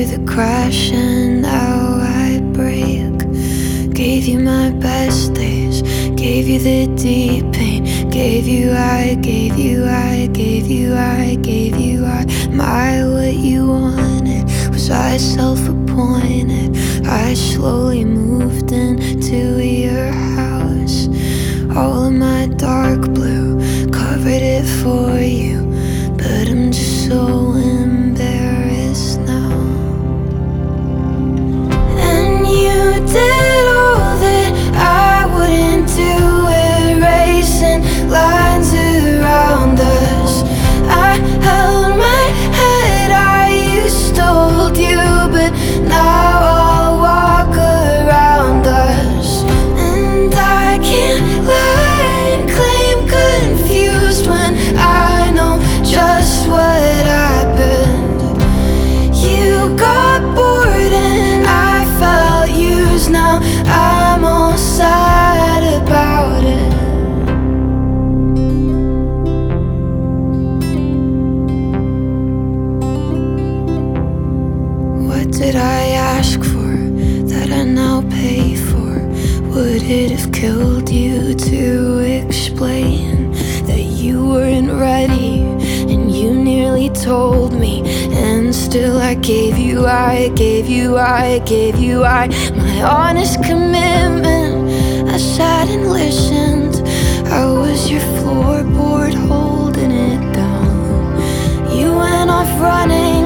the crash and now I break. Gave you my best days, gave you the deep pain, gave you I, gave you I, gave you I, gave you I. My what you wanted, was I self-appointed? I slowly moved into your house. All of my dark blue covered it for you, but I'm just so embarrassed now. And you did all that I wouldn't do, erasing lines around us. I held my head, I used to hold you, but now I'll walk around us. And I can't lie and claim confused when I know just what happened. You got bored and I felt used, now I'm all sad about it. What did I ask for that I now pay for? Would it have killed you to explain that you weren't ready and you nearly told me? And still I gave you I, gave you I, gave you I, my honest commitment. I sat and listened, I was your floorboard holding it down. You went off running